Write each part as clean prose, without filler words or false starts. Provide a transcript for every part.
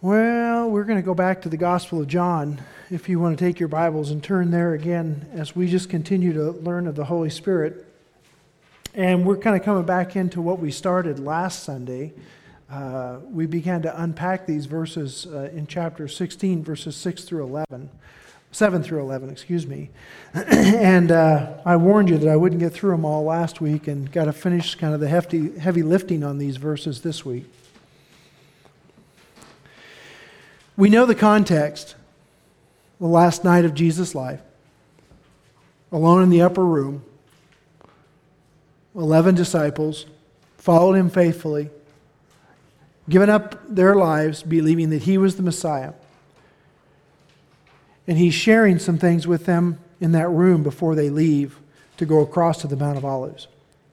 Well, we're going to go back to the Gospel of John, if you want to take your Bibles and turn there again as we just continue to learn of the Holy Spirit. And we're kind of coming back into what we started last Sunday. We began to unpack these verses in chapter 16, verses 7 through 11, And I warned you that I wouldn't get through them all last week and got to finish kind of the heavy lifting on these verses this week. We know the context. The last night of Jesus' life. Alone in the upper room. 11 disciples followed him faithfully. Given up their lives, believing that he was the Messiah. And he's sharing some things with them in that room before they leave to go across to the Mount of Olives.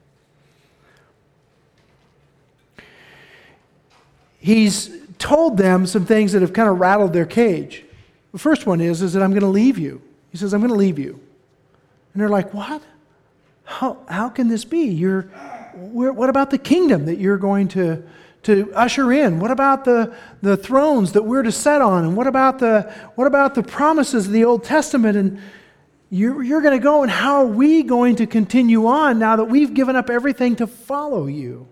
He's told them some things that have kind of rattled their cage. The first one is that I'm going to leave you. He says, I'm going to leave you. And they're like, what? How can this be? What about the kingdom that you're going to usher in? What about the thrones that we're to set on? And what about the promises of the Old Testament? And you're going to go, and how are we going to continue on now that we've given up everything to follow you?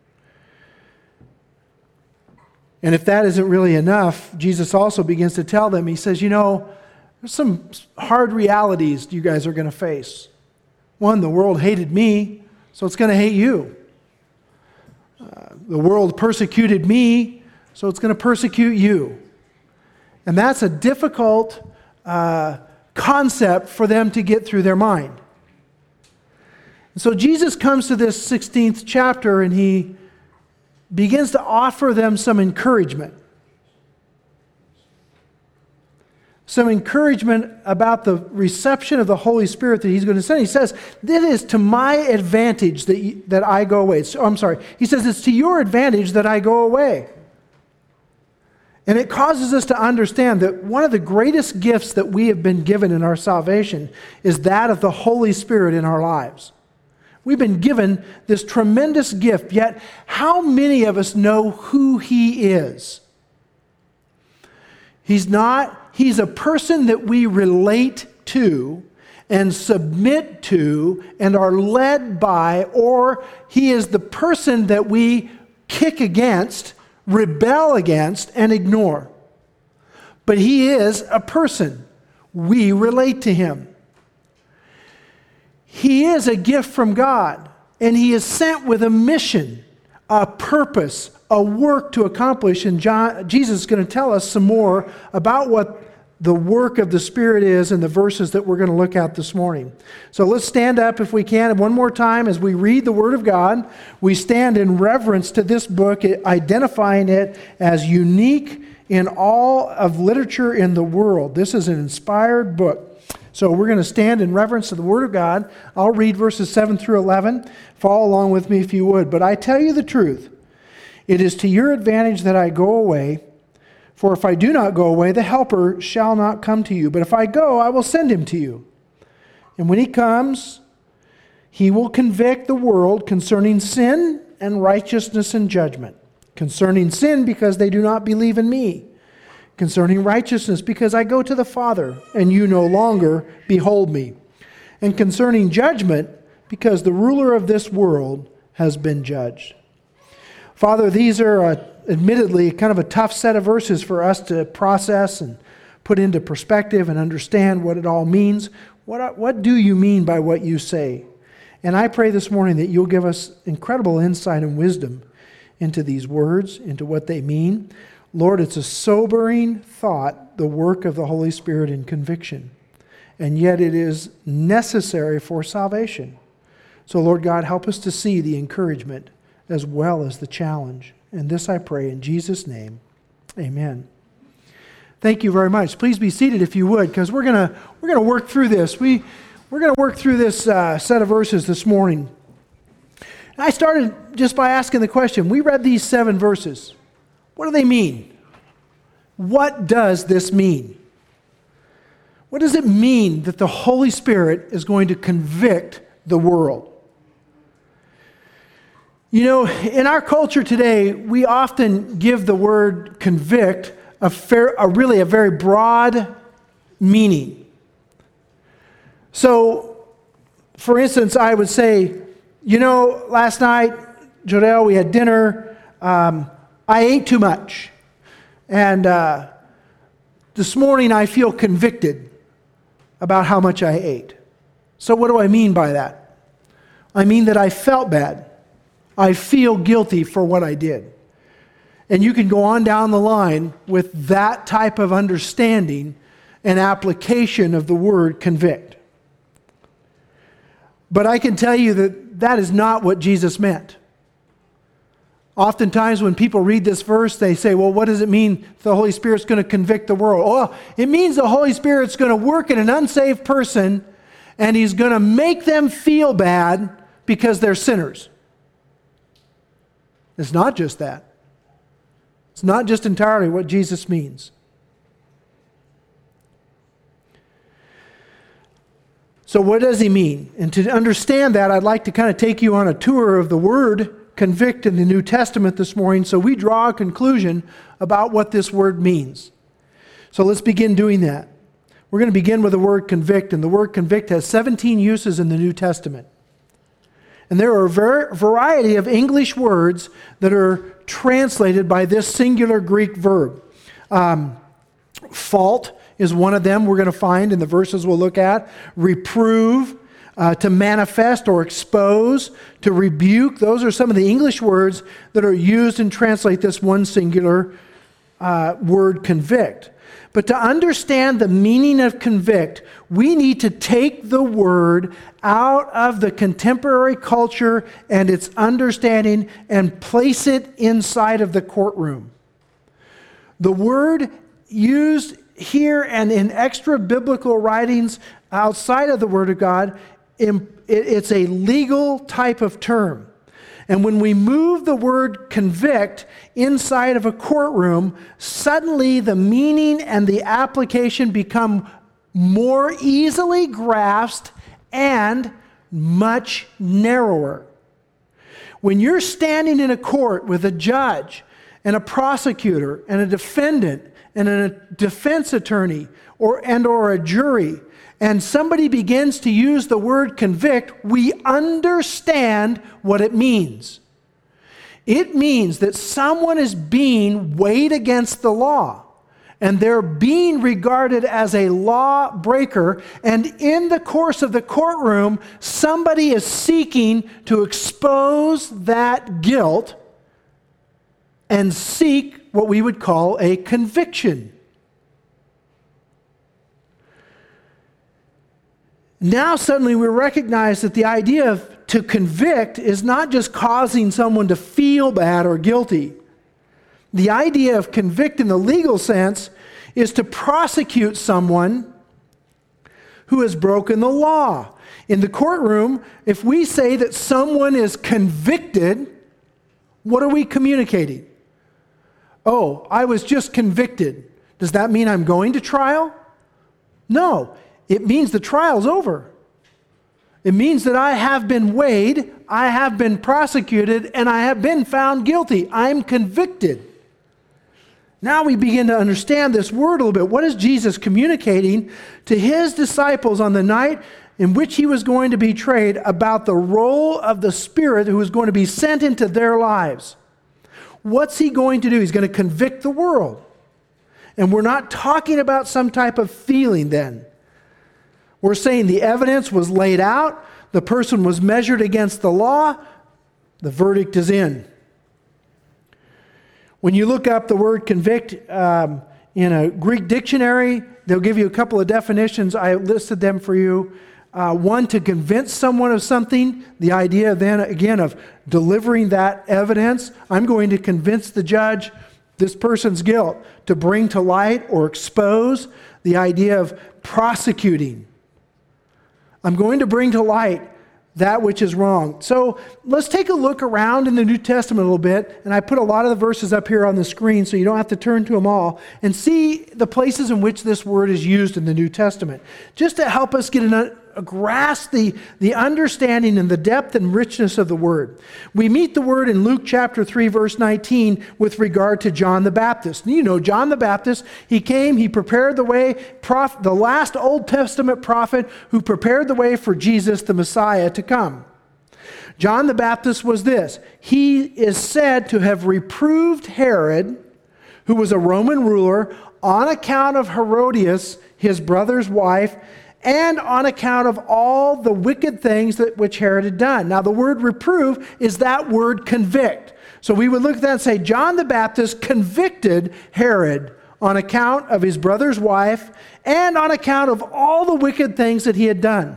And if that isn't really enough, Jesus also begins to tell them, he says, there's some hard realities you guys are going to face. One, the world hated me, so it's going to hate you. The world persecuted me, so it's going to persecute you. And that's a difficult concept for them to get through their mind. And so Jesus comes to this 16th chapter and he begins to offer them some encouragement. Some encouragement about the reception of the Holy Spirit that he's going to send. He says, this is to my advantage that I go away. He says, it's to your advantage that I go away. And it causes us to understand that one of the greatest gifts that we have been given in our salvation is that of the Holy Spirit in our lives. We've been given this tremendous gift, yet how many of us know who he is? He's a person that we relate to and submit to and are led by, or he is the person that we kick against, rebel against, and ignore. But he is a person. We relate to him. He is a gift from God, and he is sent with a mission, a purpose, a work to accomplish. And Jesus is going to tell us some more about what the work of the Spirit is in the verses that we're going to look at this morning. So let's stand up if we can. And one more time as we read the Word of God, we stand in reverence to this book, identifying it as unique in all of literature in the world. This is an inspired book. So we're going to stand in reverence to the Word of God. I'll read verses 7 through 11. Follow along with me if you would. But I tell you the truth. It is to your advantage that I go away. For if I do not go away, the Helper shall not come to you. But if I go, I will send him to you. And when he comes, he will convict the world concerning sin and righteousness and judgment. Concerning sin, because they do not believe in me. Concerning righteousness, because I go to the Father, and you no longer behold me. And concerning judgment, because the ruler of this world has been judged. Father, these are admittedly kind of a tough set of verses for us to process and put into perspective and understand what it all means. What do you mean by what you say? And I pray this morning that you'll give us incredible insight and wisdom into these words, into what they mean. Lord, it's a sobering thought, the work of the Holy Spirit in conviction. And yet it is necessary for salvation. So Lord God, help us to see the encouragement as well as the challenge. And this I pray in Jesus' name. Amen. Thank you very much. Please be seated if you would, because we're gonna work through this. We're gonna work through this set of verses this morning. And I started just by asking the question. We read these 7 verses. What do they mean? What does this mean? What does it mean that the Holy Spirit is going to convict the world? You know, in our culture today, we often give the word convict really a very broad meaning. So, for instance, I would say, last night, Jodelle, we had dinner. I ate too much. And this morning I feel convicted about how much I ate. So what do I mean by that? I mean that I felt bad. I feel guilty for what I did. And you can go on down the line with that type of understanding and application of the word convict. But I can tell you that that is not what Jesus meant. Oftentimes when people read this verse, they say, well, what does it mean the Holy Spirit's going to convict the world? Well, it means the Holy Spirit's going to work in an unsaved person and He's going to make them feel bad because they're sinners. It's not just that. It's not just entirely what Jesus means. So what does He mean? And to understand that, I'd like to kind of take you on a tour of the word convict in the New Testament this morning, so we draw a conclusion about what this word means. So let's begin doing that. We're going to begin with the word convict, and the word convict has 17 uses in the New Testament. And there are a variety of English words that are translated by this singular Greek verb. Fault is one of them we're going to find in the verses we'll look at. Reprove, to manifest or expose, to rebuke. Those are some of the English words that are used and translate this one singular word convict. But to understand the meaning of convict, we need to take the word out of the contemporary culture and its understanding and place it inside of the courtroom. The word used here and in extra biblical writings outside of the Word of God, it's a legal type of term. And when we move the word convict inside of a courtroom, suddenly the meaning and the application become more easily grasped and much narrower. When you're standing in a court with a judge and a prosecutor and a defendant and a defense attorney or a jury, and somebody begins to use the word convict, we understand what it means. It means that someone is being weighed against the law, and they're being regarded as a law breaker, and in the course of the courtroom, somebody is seeking to expose that guilt and seek what we would call a conviction. Now suddenly we recognize that the idea of to convict is not just causing someone to feel bad or guilty. The idea of convict in the legal sense is to prosecute someone who has broken the law. In the courtroom, if we say that someone is convicted, what are we communicating? Oh, I was just convicted. Does that mean I'm going to trial? No. It means the trial's over. It means that I have been weighed, I have been prosecuted, and I have been found guilty. I'm convicted. Now we begin to understand this word a little bit. What is Jesus communicating to His disciples on the night in which He was going to be betrayed about the role of the Spirit who was going to be sent into their lives? What's He going to do? He's going to convict the world. And we're not talking about some type of feeling then. We're saying the evidence was laid out, the person was measured against the law, the verdict is in. When you look up the word convict in a Greek dictionary, they'll give you a couple of definitions. I listed them for you. One, to convince someone of something. The idea then, again, of delivering that evidence. I'm going to convince the judge this person's guilt. To bring to light or expose. The idea of prosecuting. I'm going to bring to light that which is wrong. So let's take a look around in the New Testament a little bit, and I put a lot of the verses up here on the screen so you don't have to turn to them all, and see the places in which this word is used in the New Testament, just to help us get grasp the understanding and the depth and richness of the word. We meet the word in Luke chapter 3, verse 19 with regard to John the Baptist. And you know, John the Baptist, he came, he prepared the way, the last Old Testament prophet who prepared the way for Jesus, the Messiah, to come. John the Baptist was this. He is said to have reproved Herod, who was a Roman ruler, on account of Herodias, his brother's wife, and on account of all the wicked things which Herod had done. Now, the word reprove is that word convict. So we would look at that and say, John the Baptist convicted Herod on account of his brother's wife and on account of all the wicked things that he had done.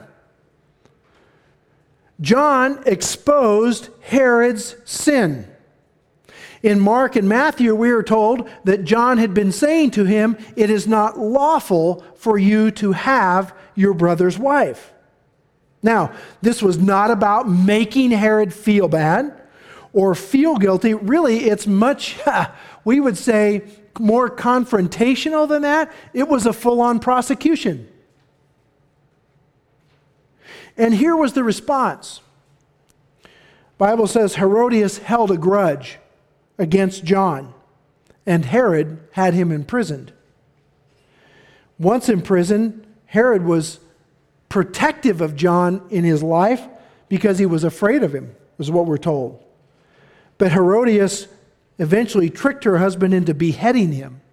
John exposed Herod's sin. In Mark and Matthew, we are told that John had been saying to him, it is not lawful for you to have your brother's wife. Now, this was not about making Herod feel bad or feel guilty. Really, it's much, we would say, more confrontational than that. It was a full-on prosecution. And here was the response. The Bible says Herodias held a grudge against John, and Herod had him imprisoned. Once in prison, Herod was protective of John in his life because he was afraid of him, is what we're told. But Herodias eventually tricked her husband into beheading him.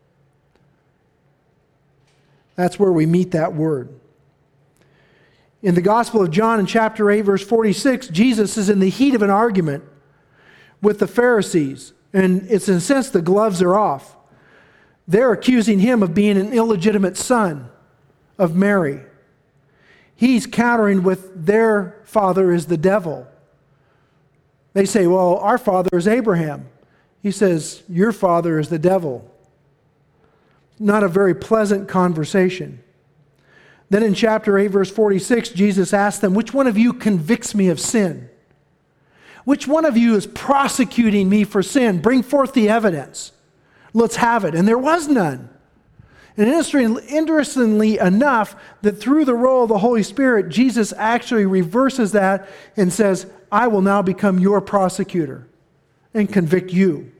That's where we meet that word. In the Gospel of John in chapter 8, verse 46, Jesus is in the heat of an argument with the Pharisees. And it's in a sense the gloves are off. They're accusing him of being an illegitimate son of Mary. He's countering with their father is the devil. They say, well, our father is Abraham. He says, your father is the devil. Not a very pleasant conversation. Then in chapter 8, verse 46, Jesus asked them, which one of you convicts me of sin? Which one of you is prosecuting me for sin? Bring forth the evidence. Let's have it. And there was none. And interestingly enough, that through the role of the Holy Spirit, Jesus actually reverses that and says, I will now become your prosecutor and convict you.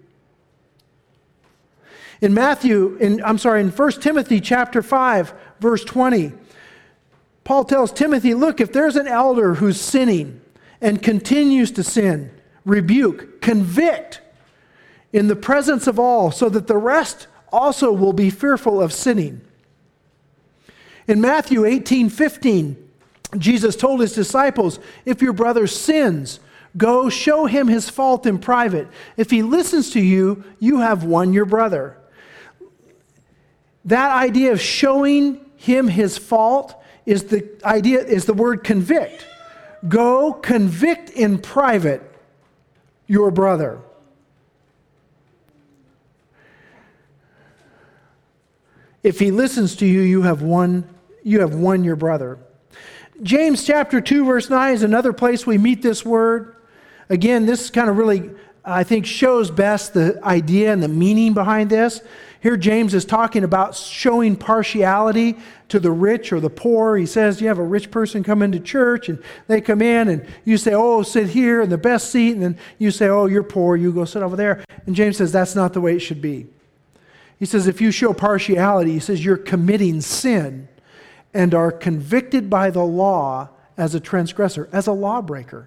In 1 Timothy chapter 5, verse 20, Paul tells Timothy, look, if there's an elder who's sinning and continues to sin, rebuke, convict in the presence of all, so that the rest also will be fearful of sinning. In Matthew 18:15, Jesus told his disciples, if your brother sins, go show him his fault in private. If he listens to you, you have won your brother. That idea of showing him his fault is the word convict. Go convict in private your brother. If he listens to you, you have won your brother. James chapter 2, verse 9 is another place we meet this word. Again, this kind of really, I think, shows best the idea and the meaning behind this. Here James is talking about showing partiality to the rich or the poor. He says you have a rich person come into church and they come in and you say, oh, sit here in the best seat. And then you say, oh, you're poor, you go sit over there. And James says that's not the way it should be. He says if you show partiality, he says you're committing sin and are convicted by the law as a transgressor, as a lawbreaker.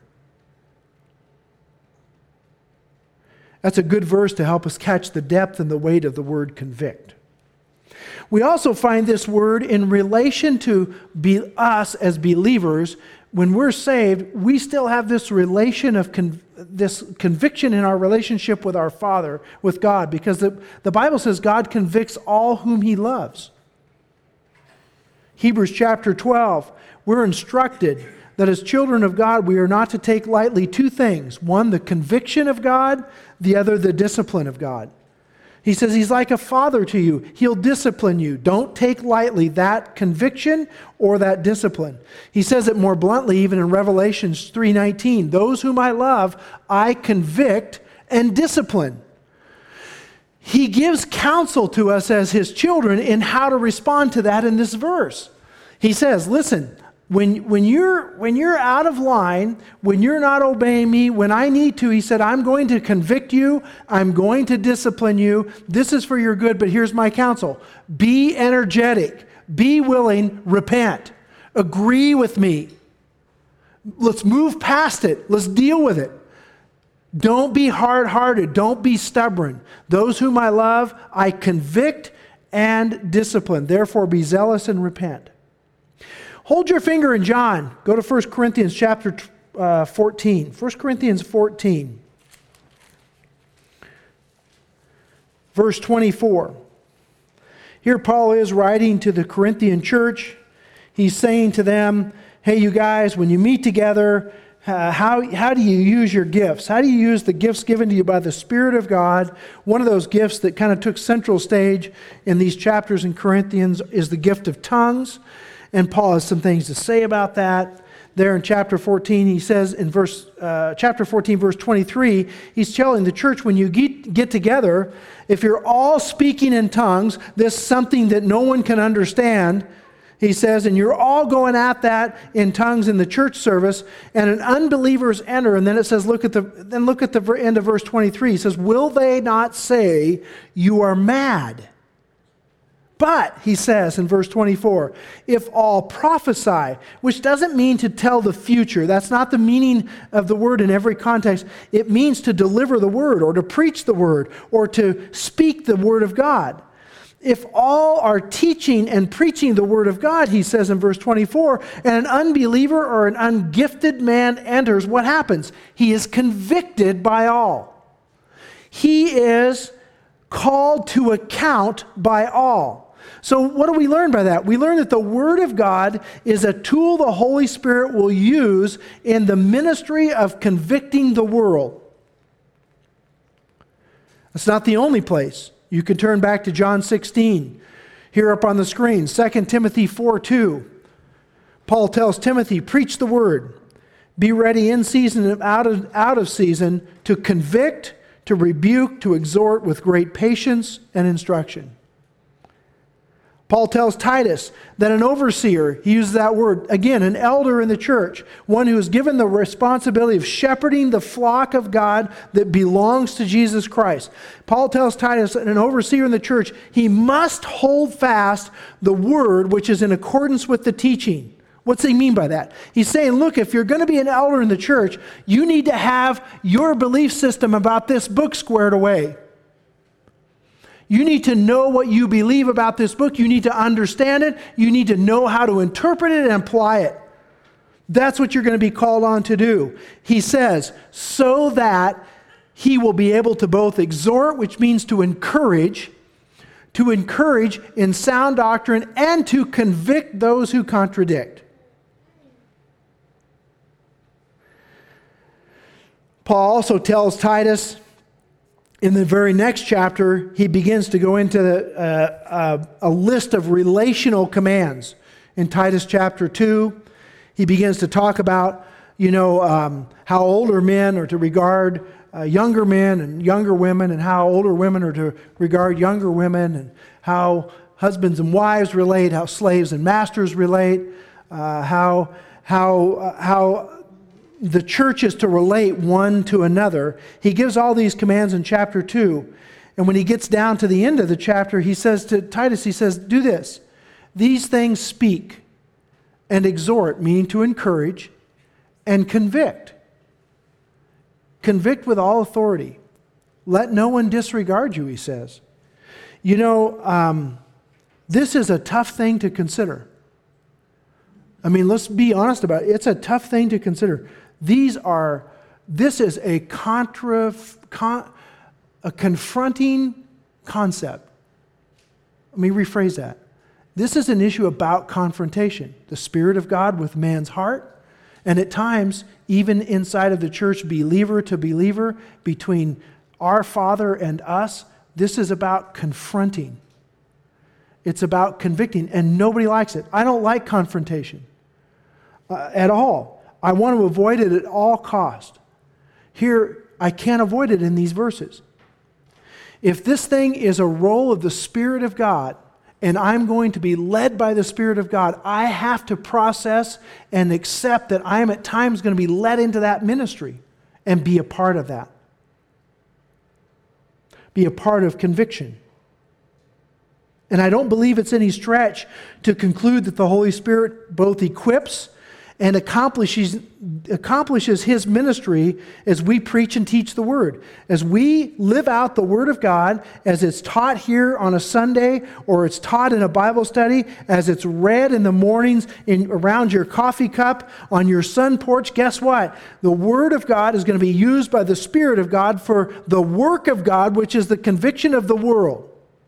That's a good verse to help us catch the depth and the weight of the word convict. We also find this word in relation to us as believers. When we're saved, we still have this relation of this conviction in our relationship with our Father, with God, because the Bible says God convicts all whom He loves. Hebrews chapter 12, we're instructed that as children of God, we are not to take lightly two things. One, the conviction of God. The other, the discipline of God. He says He's like a father to you. He'll discipline you. Don't take lightly that conviction or that discipline. He says it more bluntly even in Revelation 3:19. Those whom I love, I convict and discipline. He gives counsel to us as His children in how to respond to that in this verse. He says, listen, When you're out of line, when you're not obeying me, when I need to, he said, I'm going to convict you, I'm going to discipline you. This is for your good, but here's my counsel. Be energetic, be willing, repent. Agree with me. Let's move past it. Let's deal with it. Don't be hard-hearted. Don't be stubborn. Those whom I love, I convict and discipline. Therefore, be zealous and repent. Hold your finger in John. Go to 1 Corinthians chapter 14. 1 Corinthians 14. Verse 24. Here Paul is writing to the Corinthian church. He's saying to them, hey, you guys, when you meet together, how do you use your gifts? How do you use the gifts given to you by the Spirit of God? One of those gifts that kind of took central stage in these chapters in Corinthians is the gift of tongues. And Paul has some things to say about that. There in chapter 14, he says in chapter 14, verse 23, he's telling the church, when you get together, if you're all speaking in tongues, this is something that no one can understand, he says, and you're all going at that in tongues in the church service, and an unbelievers enter, and then it says, look at the end of verse 23. He says, will they not say you are mad? But, he says in verse 24, if all prophesy, which doesn't mean to tell the future. That's not the meaning of the word in every context. It means to deliver the word, or to preach the word, or to speak the word of God. If all are teaching and preaching the word of God, he says in verse 24, and an unbeliever or an ungifted man enters, what happens? He is convicted by all. He is called to account by all. So what do we learn by that? We learn that the Word of God is a tool the Holy Spirit will use in the ministry of convicting the world. That's not the only place. You can turn back to John 16, here up on the screen, 2 Timothy 4:2. Paul tells Timothy, preach the word. Be ready in season and out of season to convict, to rebuke, to exhort with great patience and instruction. Paul tells Titus that an overseer, he uses that word, again, an elder in the church, one who is given the responsibility of shepherding the flock of God that belongs to Jesus Christ. Paul tells Titus that an overseer in the church, he must hold fast the word which is in accordance with the teaching. What's he mean by that? He's saying, look, if you're going to be an elder in the church, you need to have your belief system about this book squared away. You need to know what you believe about this book. You need to understand it. You need to know how to interpret it and apply it. That's what you're going to be called on to do. He says, so that he will be able to both exhort, which means to encourage in sound doctrine, and to convict those who contradict. Paul also tells Titus, in the very next chapter, he begins to go into a list of relational commands. In Titus chapter 2, he begins to talk about, how older men are to regard younger men and younger women, and how older women are to regard younger women, and how husbands and wives relate, how slaves and masters relate, how the church is to relate one to another. He gives all these commands in chapter 2. And when he gets down to the end of the chapter, he says to Titus, he says, do this. These things speak and exhort, meaning to encourage, and convict. Convict with all authority. Let no one disregard you, he says. This is a tough thing to consider. I mean, let's be honest about it. It's a tough thing to consider. This is a confronting concept. Let me rephrase that. This is an issue about confrontation. The Spirit of God with man's heart, and at times, even inside of the church, believer to believer, between our Father and us, this is about confronting. It's about convicting, and nobody likes it. I don't like confrontation at all. I want to avoid it at all cost. Here, I can't avoid it in these verses. If this thing is a role of the Spirit of God, and I'm going to be led by the Spirit of God, I have to process and accept that I am at times going to be led into that ministry and be a part of that. Be a part of conviction. And I don't believe it's any stretch to conclude that the Holy Spirit both equips and accomplishes His ministry as we preach and teach the Word. As we live out the Word of God, as it's taught here on a Sunday, or it's taught in a Bible study, as it's read in the mornings around your coffee cup, on your sun porch, guess what? The Word of God is going to be used by the Spirit of God for the work of God, which is the conviction of the world.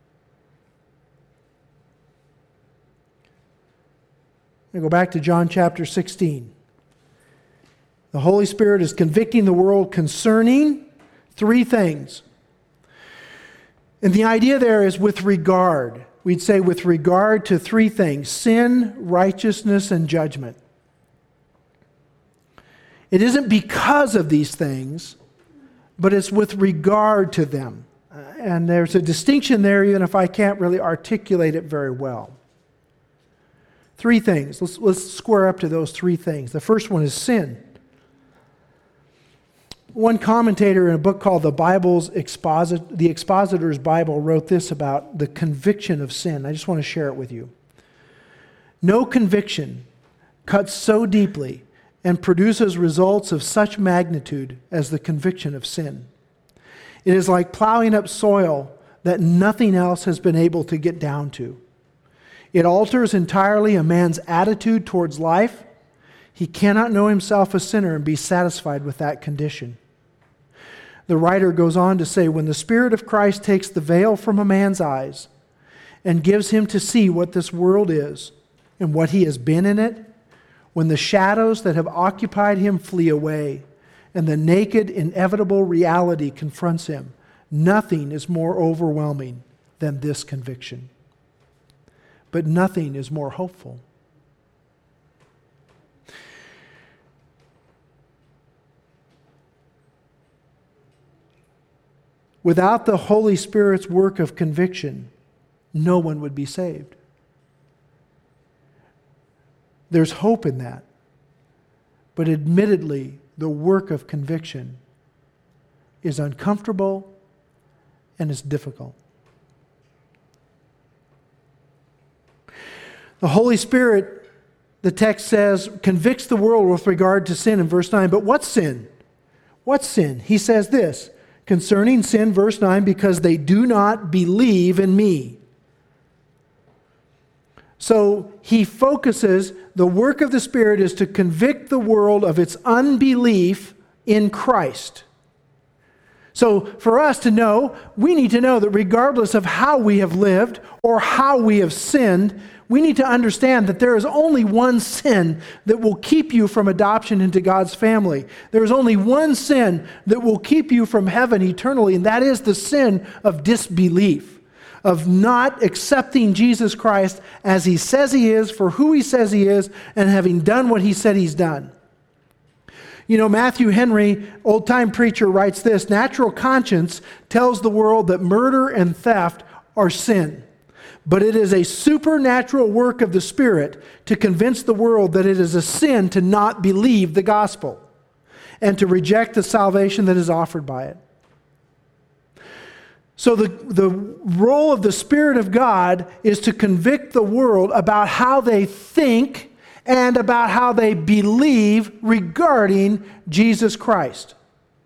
I go back to John chapter 16. The Holy Spirit is convicting the world concerning three things. And the idea there is with regard. We'd say with regard to three things: sin, righteousness, and judgment. It isn't because of these things, but it's with regard to them. And there's a distinction there, even if I can't really articulate it very well. Three things. Let's square up to those three things. The first one is sin. One commentator in a book called The Expositor's Bible wrote this about the conviction of sin. I just want to share it with you. No conviction cuts so deeply and produces results of such magnitude as the conviction of sin. It is like plowing up soil that nothing else has been able to get down to. It alters entirely a man's attitude towards life. He cannot know himself a sinner and be satisfied with that condition. The writer goes on to say, when the Spirit of Christ takes the veil from a man's eyes and gives him to see what this world is and what he has been in it, when the shadows that have occupied him flee away and the naked, inevitable reality confronts him, nothing is more overwhelming than this conviction. But nothing is more hopeful. Without the Holy Spirit's work of conviction, no one would be saved. There's hope in that. But admittedly, the work of conviction is uncomfortable and is difficult. The Holy Spirit, the text says, convicts the world with regard to sin in verse 9. But what sin? What sin? He says this, concerning sin, verse 9, because they do not believe in me. So he focuses, the work of the Spirit is to convict the world of its unbelief in Christ. So for us to know, we need to know that regardless of how we have lived or how we have sinned, we need to understand that there is only one sin that will keep you from adoption into God's family. There is only one sin that will keep you from heaven eternally, and that is the sin of disbelief, of not accepting Jesus Christ as He says He is, for who He says He is, and having done what He said He's done. You know, Matthew Henry, old-time preacher, writes this, natural conscience tells the world that murder and theft are sin. But it is a supernatural work of the Spirit to convince the world that it is a sin to not believe the gospel and to reject the salvation that is offered by it. So the role of the Spirit of God is to convict the world about how they think and about how they believe regarding Jesus Christ.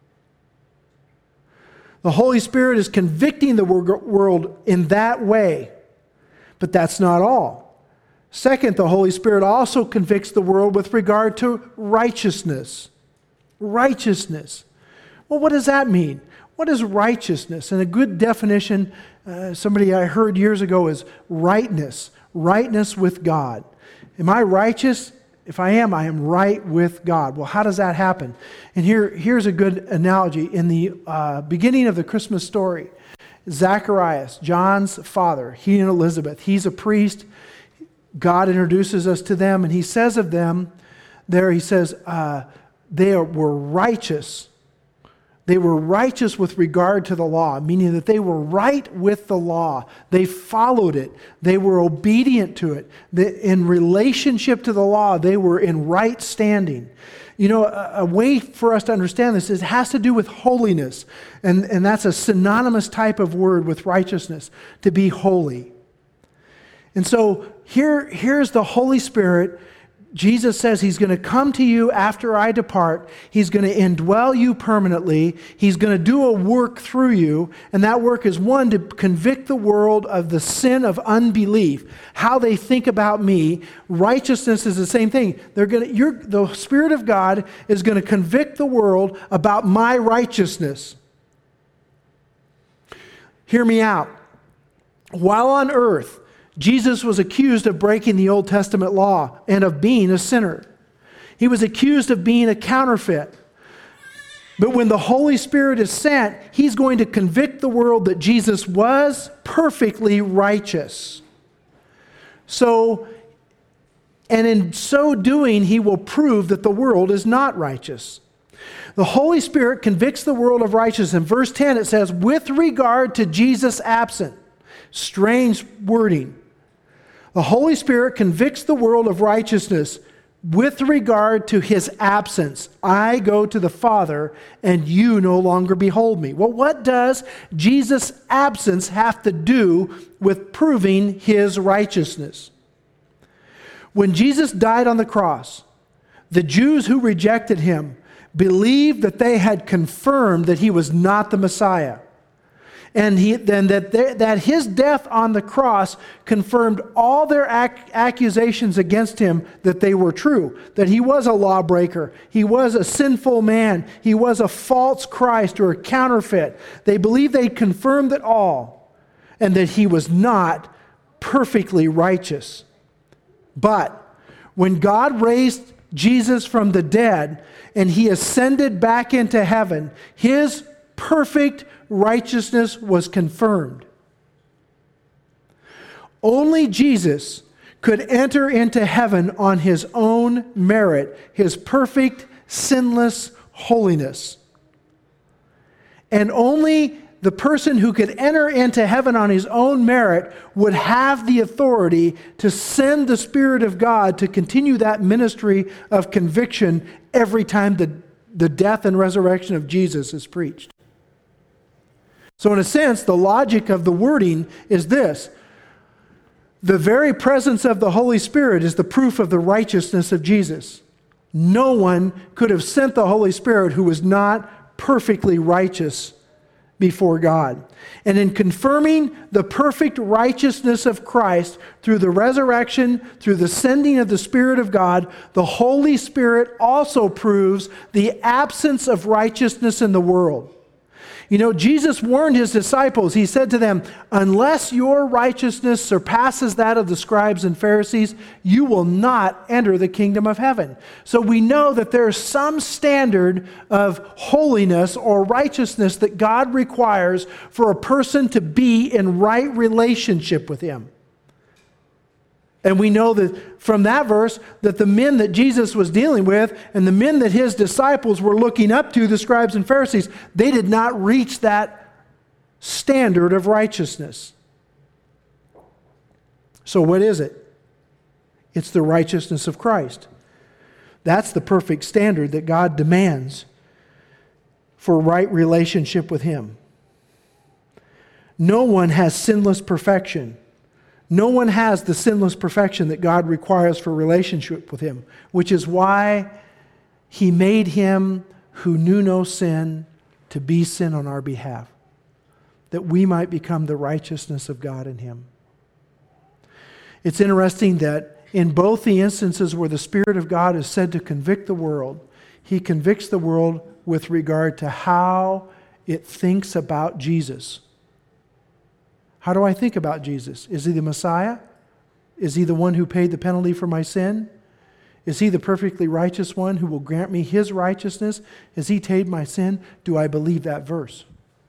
The Holy Spirit is convicting the world in that way. But that's not all. Second, the Holy Spirit also convicts the world with regard to righteousness. Righteousness. Well, what does that mean? What is righteousness? And a good definition, somebody I heard years ago, is rightness. Rightness with God. Am I righteous? If I am right with God. Well, how does that happen? And here's a good analogy. In the beginning of the Christmas story, Zacharias, John's father, he and Elizabeth, he's a priest. God introduces us to them, and he says of them, there he says, they were righteous. They were righteous with regard to the law, meaning that they were right with the law. They followed it. They were obedient to it. In relationship to the law, they were in right standing. You know, a way for us to understand this is it has to do with holiness. And that's a synonymous type of word with righteousness, to be holy. And so here's the Holy Spirit. Jesus says He's going to come to you after I depart. He's going to indwell you permanently. He's going to do a work through you. And that work is, one, to convict the world of the sin of unbelief, how they think about me. Righteousness is the same thing. The Spirit of God is going to convict the world about my righteousness. Hear me out. While on earth, Jesus was accused of breaking the Old Testament law and of being a sinner. He was accused of being a counterfeit. But when the Holy Spirit is sent, He's going to convict the world that Jesus was perfectly righteous. And in so doing, He will prove that the world is not righteous. The Holy Spirit convicts the world of righteousness. In verse 10 it says, with regard to Jesus absent. Strange wording. The Holy Spirit convicts the world of righteousness with regard to His absence. I go to the Father, and you no longer behold me. Well, what does Jesus' absence have to do with proving His righteousness? When Jesus died on the cross, the Jews who rejected Him believed that they had confirmed that He was not the Messiah. And that His death on the cross confirmed all their accusations against Him, that they were true, that He was a lawbreaker, He was a sinful man, He was a false Christ or a counterfeit. They believed they confirmed it all, and that He was not perfectly righteous. But when God raised Jesus from the dead and He ascended back into heaven, His perfect righteousness was confirmed. Only Jesus could enter into heaven on His own merit, His perfect, sinless holiness. And only the person who could enter into heaven on his own merit would have the authority to send the Spirit of God to continue that ministry of conviction every time the death and resurrection of Jesus is preached. So in a sense, the logic of the wording is this. The very presence of the Holy Spirit is the proof of the righteousness of Jesus. No one could have sent the Holy Spirit who was not perfectly righteous before God. And in confirming the perfect righteousness of Christ through the resurrection, through the sending of the Spirit of God, the Holy Spirit also proves the absence of righteousness in the world. You know, Jesus warned His disciples. He said to them, unless your righteousness surpasses that of the scribes and Pharisees, you will not enter the kingdom of heaven. So we know that there's some standard of holiness or righteousness that God requires for a person to be in right relationship with Him. And we know that from that verse that the men that Jesus was dealing with and the men that His disciples were looking up to, the scribes and Pharisees, they did not reach that standard of righteousness. So what is it? It's the righteousness of Christ. That's the perfect standard that God demands for right relationship with Him. No one has sinless perfection. No one has the sinless perfection that God requires for relationship with Him, which is why He made Him who knew no sin to be sin on our behalf, that we might become the righteousness of God in Him. It's interesting that in both the instances where the Spirit of God is said to convict the world, He convicts the world with regard to how it thinks about Jesus. How do I think about Jesus? Is He the Messiah? Is He the one who paid the penalty for my sin? Is He the perfectly righteous one who will grant me His righteousness? Has He paid my sin? Do I believe that verse?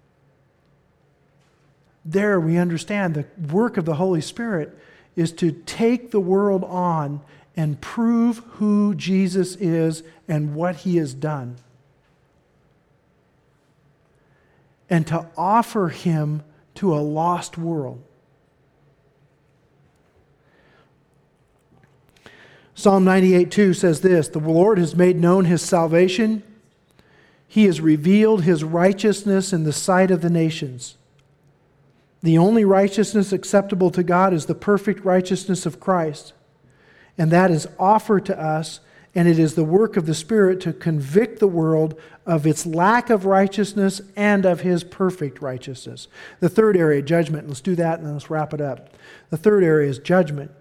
There we understand the work of the Holy Spirit is to take the world on and prove who Jesus is and what He has done. and to offer him to a lost world. Psalm 98:2 says this, "The Lord has made known his salvation. He has revealed his righteousness in the sight of the nations." The only righteousness acceptable to God is the perfect righteousness of Christ. And that is offered to us, and it is the work of the Spirit to convict the world of its lack of righteousness and of his perfect righteousness. The third area, judgment. Let's do that and then let's wrap it up. The third area is judgment.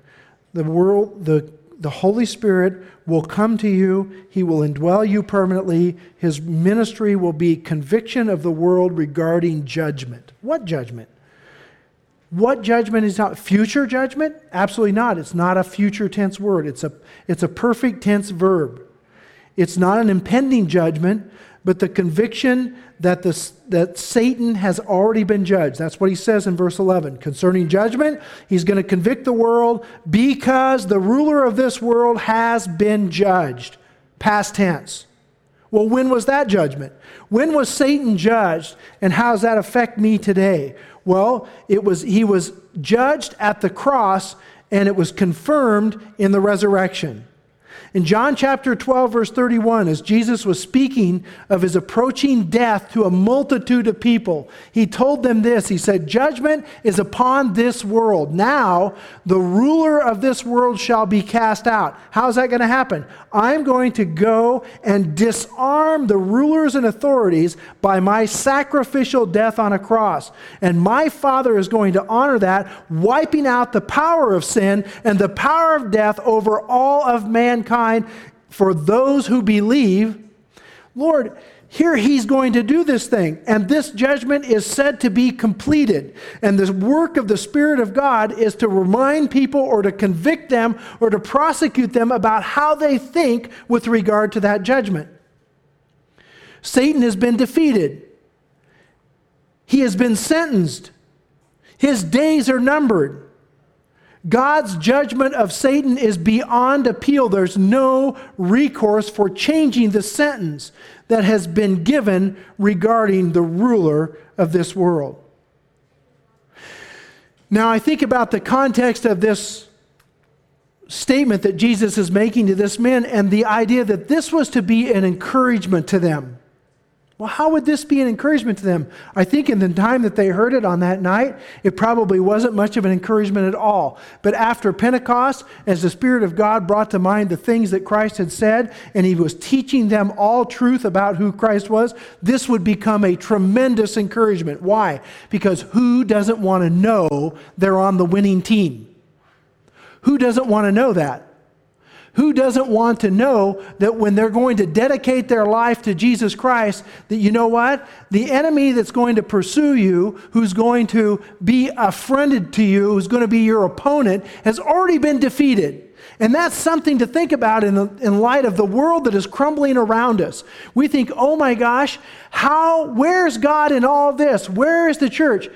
The Holy Spirit will come to you. He will indwell you permanently. His ministry will be conviction of the world regarding judgment. What judgment? What judgment is not? Future judgment? Absolutely not. It's not a future tense word. It's a perfect tense verb. It's not an impending judgment, but the conviction that Satan has already been judged. That's what he says in verse 11. Concerning judgment, he's going to convict the world because the ruler of this world has been judged. Past tense. Well, when was that judgment? When was Satan judged, and how does that affect me today? Well, he was judged at the cross, and it was confirmed in the resurrection. In John chapter 12, verse 31, as Jesus was speaking of his approaching death to a multitude of people, he told them this. He said, "Judgment is upon this world. Now the ruler of this world shall be cast out." How's that going to happen? I'm going to go and disarm the rulers and authorities by my sacrificial death on a cross. And my Father is going to honor that, wiping out the power of sin and the power of death over all of mankind for those who believe. Lord, here he's going to do this thing, and this judgment is said to be completed. And the work of the Spirit of God is to remind people or to convict them or to prosecute them about how they think with regard to that judgment. Satan has been defeated. He has been sentenced. His days are numbered. God's judgment of Satan is beyond appeal. There's no recourse for changing the sentence that has been given regarding the ruler of this world. Now, I think about the context of this statement that Jesus is making to this man and the idea that this was to be an encouragement to them. Well, how would this be an encouragement to them? I think in the time that they heard it on that night, it probably wasn't much of an encouragement at all. But after Pentecost, as the Spirit of God brought to mind the things that Christ had said, and he was teaching them all truth about who Christ was, this would become a tremendous encouragement. Why? Because who doesn't want to know they're on the winning team? Who doesn't want to know that? Who doesn't want to know that when they're going to dedicate their life to Jesus Christ, that you know what? The enemy that's going to pursue you, who's going to be a friend to you, who's going to be your opponent, has already been defeated. And that's something to think about in light of the world that is crumbling around us. We think, oh my gosh, where's God in all this? Where is the church?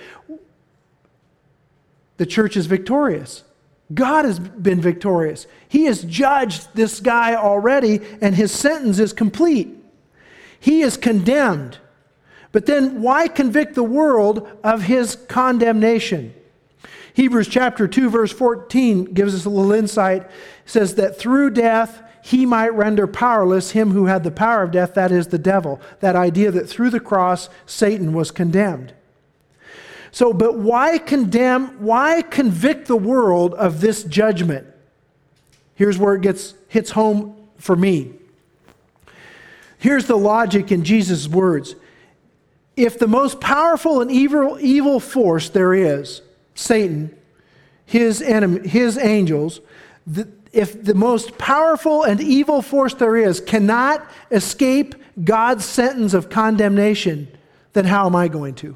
The church is victorious. God has been victorious. He has judged this guy already, and his sentence is complete. He is condemned. But then why convict the world of his condemnation? Hebrews chapter 2, verse 14 gives us a little insight. It says that through death he might render powerless him who had the power of death, that is the devil. That idea that through the cross Satan was condemned. So, but why convict the world of this judgment? Here's where it hits home for me. Here's the logic in Jesus' words. If the most powerful and evil force there is, Satan, his angels, if the most powerful and evil force there is cannot escape God's sentence of condemnation, then how am I going to?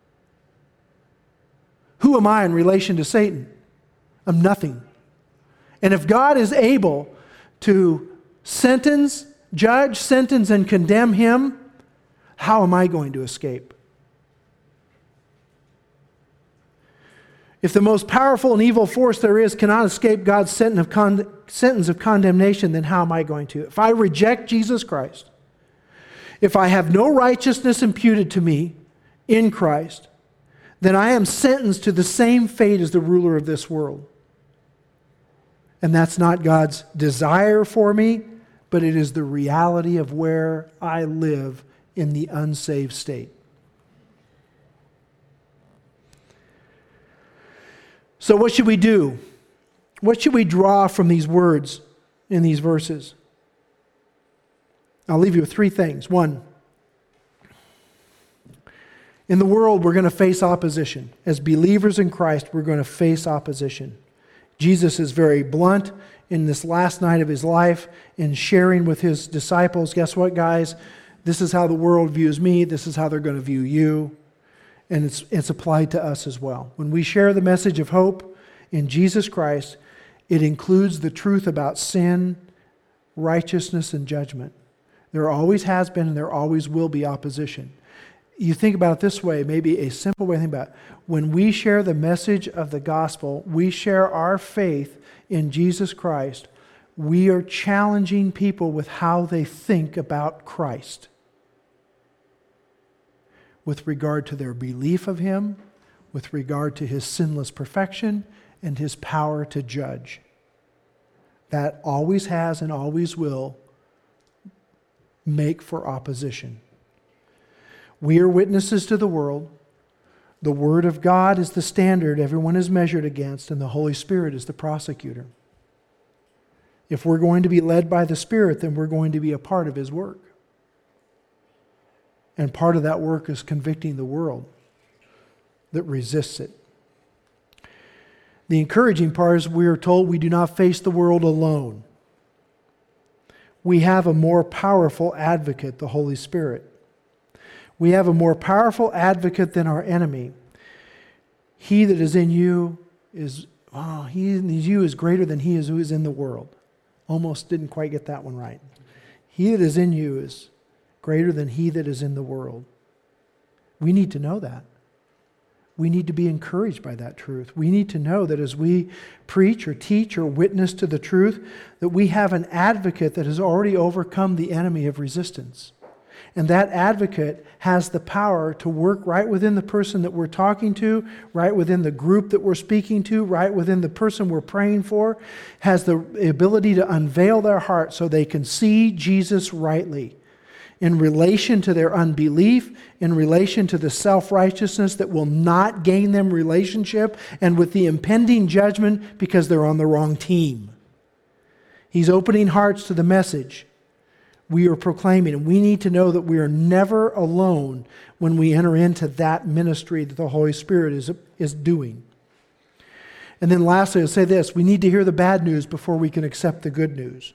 Who am I in relation to Satan? I'm nothing. And if God is able to judge, sentence, and condemn him, how am I going to escape? If the most powerful and evil force there is cannot escape God's sentence of condemnation, then how am I going to? If I reject Jesus Christ, if I have no righteousness imputed to me in Christ, then I am sentenced to the same fate as the ruler of this world. And that's not God's desire for me, but it is the reality of where I live in the unsaved state. So what should we do? What should we draw from these words in these verses? I'll leave you with three things. One, in the world, we're going to face opposition. As believers in Christ, we're going to face opposition. Jesus is very blunt in this last night of his life in sharing with his disciples, guess what, guys? This is how the world views me. This is how they're going to view you. And it's applied to us as well. When we share the message of hope in Jesus Christ, it includes the truth about sin, righteousness, and judgment. There always has been and there always will be opposition. You think about it this way, maybe a simple way to think about it. When we share the message of the gospel, we share our faith in Jesus Christ, we are challenging people with how they think about Christ with regard to their belief of Him, with regard to His sinless perfection, and His power to judge. That always has and always will make for opposition. We are witnesses to the world. The Word of God is the standard everyone is measured against, and the Holy Spirit is the prosecutor. If we're going to be led by the Spirit, then we're going to be a part of His work. And part of that work is convicting the world that resists it. The encouraging part is we are told we do not face the world alone. We have a more powerful advocate, the Holy Spirit. We have a more powerful advocate than our enemy. He that is in you is, he in you is greater than he is who is in the world. Almost didn't quite get that one right. He that is in you is greater than he that is in the world. We need to know that. We need to be encouraged by that truth. We need to know that as we preach or teach or witness to the truth, that we have an advocate that has already overcome the enemy of resistance. And that advocate has the power to work right within the person that we're talking to, right within the group that we're speaking to, right within the person we're praying for, has the ability to unveil their heart so they can see Jesus rightly in relation to their unbelief, in relation to the self-righteousness that will not gain them relationship, and with the impending judgment because they're on the wrong team. He's opening hearts to the message we are proclaiming. And we need to know that we are never alone when we enter into that ministry that the Holy Spirit is doing. And then lastly, I'll say this. We need to hear the bad news before we can accept the good news.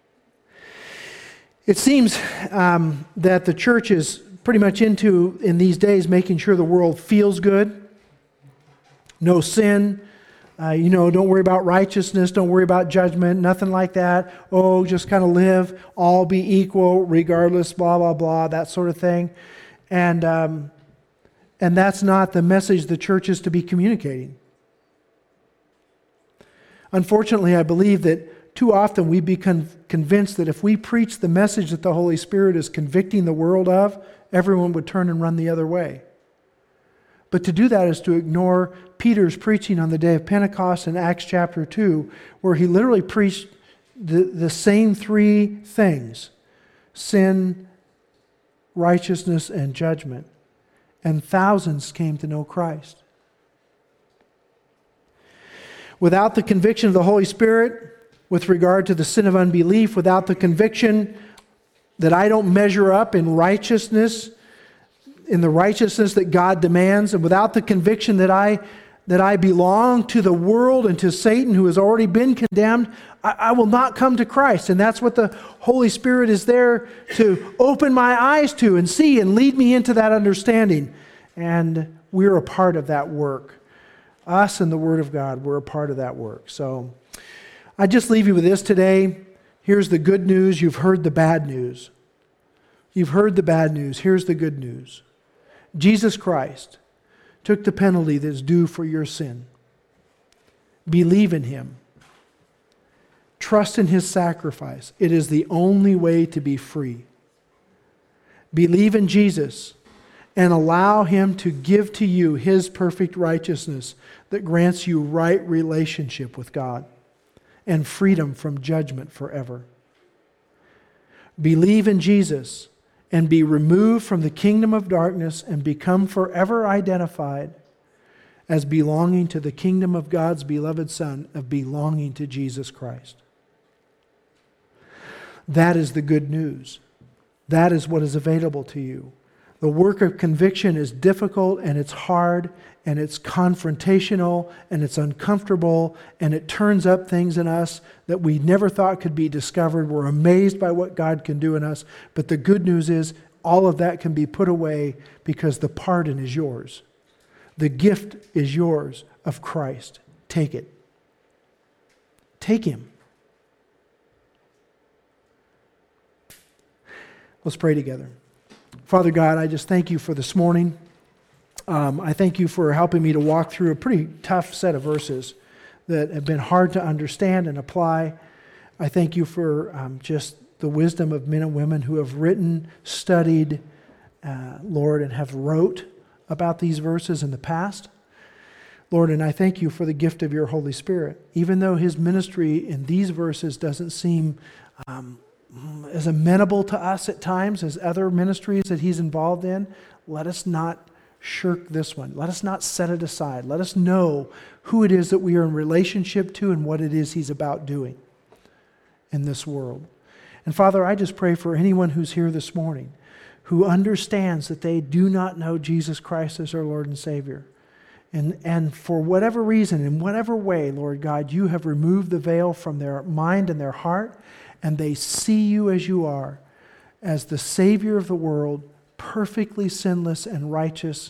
It seems that the church is pretty much into, in these days, making sure the world feels good. No sin. Don't worry about righteousness, don't worry about judgment, nothing like that. Oh, just kind of live, all be equal, regardless, blah, blah, blah, that sort of thing. And that's not the message the church is to be communicating. Unfortunately, I believe that too often we become convinced that if we preach the message that the Holy Spirit is convicting the world of, everyone would turn and run the other way. But to do that is to ignore Peter's preaching on the day of Pentecost in Acts chapter 2, where he literally preached the same three things: sin, righteousness, and judgment. And thousands came to know Christ. Without the conviction of the Holy Spirit with regard to the sin of unbelief, without the conviction that I don't measure up in righteousness, in the righteousness that God demands, and without the conviction that I belong to the world and to Satan who has already been condemned, I will not come to Christ. And that's what the Holy Spirit is there to open my eyes to and see and lead me into that understanding. And we're a part of that work. Us and the Word of God, we're a part of that work. So I just leave you with this today. Here's the good news. You've heard the bad news. You've heard the bad news. Here's the good news. Jesus Christ took the penalty that's due for your sin. Believe in Him. Trust in His sacrifice. It is the only way to be free. Believe in Jesus and allow Him to give to you His perfect righteousness that grants you right relationship with God and freedom from judgment forever. Believe in Jesus and be removed from the kingdom of darkness and become forever identified as belonging to the kingdom of God's beloved Son, of belonging to Jesus Christ. That is the good news. That is what is available to you. The work of conviction is difficult, and it's hard, and it's confrontational, and it's uncomfortable, and it turns up things in us that we never thought could be discovered. We're amazed by what God can do in us. But the good news is all of that can be put away because the pardon is yours. The gift is yours of Christ. Take it. Take Him. Let's pray together. Father God, I just thank You for this morning. I thank You for helping me to walk through a pretty tough set of verses that have been hard to understand and apply. I thank You for just the wisdom of men and women who have written, studied, Lord, and have wrote about these verses in the past. Lord, and I thank You for the gift of Your Holy Spirit. Even though His ministry in these verses doesn't seem as amenable to us at times as other ministries that He's involved in, let us not shirk this one. Let us not set it aside. Let us know who it is that we are in relationship to and what it is He's about doing in this world. And Father, I just pray for anyone who's here this morning who understands that they do not know Jesus Christ as their Lord and Savior. And for whatever reason, in whatever way, Lord God, You have removed the veil from their mind and their heart, and they see You as You are, as the Savior of the world, perfectly sinless and righteous,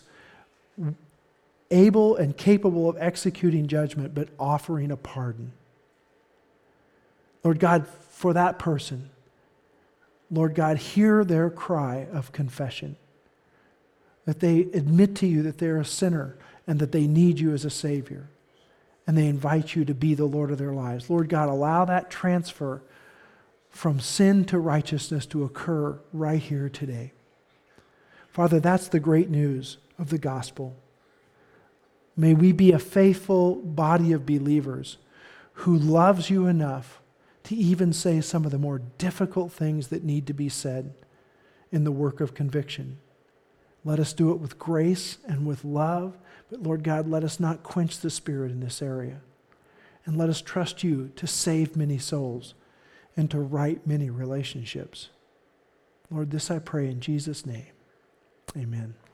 able and capable of executing judgment, but offering a pardon. Lord God, for that person, Lord God, hear their cry of confession, that they admit to You that they're a sinner and that they need You as a Savior, and they invite You to be the Lord of their lives. Lord God, allow that transfer from sin to righteousness to occur right here today. Father, that's the great news of the gospel. May we be a faithful body of believers who loves You enough to even say some of the more difficult things that need to be said in the work of conviction. Let us do it with grace and with love, but Lord God, let us not quench the Spirit in this area. And let us trust You to save many souls and to right many relationships. Lord, this I pray in Jesus' name. Amen.